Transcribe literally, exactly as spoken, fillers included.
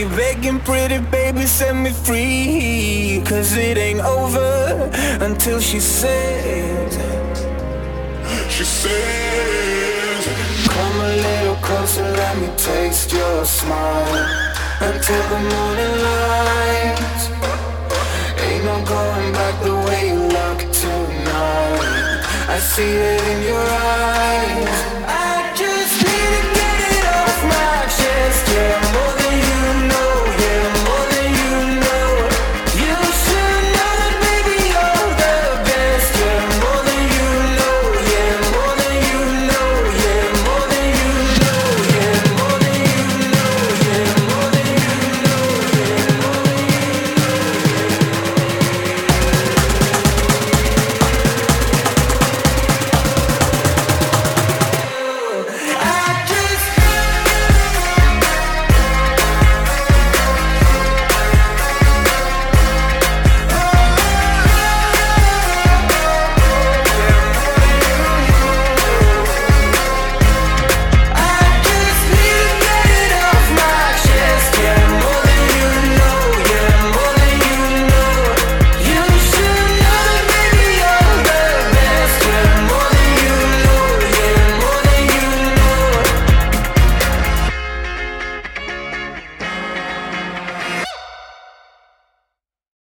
me begging, pretty baby, set me free. Cause it ain't over until she says, she says, come a little closer, let me taste your smile. Until the morning light, ain't no going back the way you look tonight. I see it in your eyes.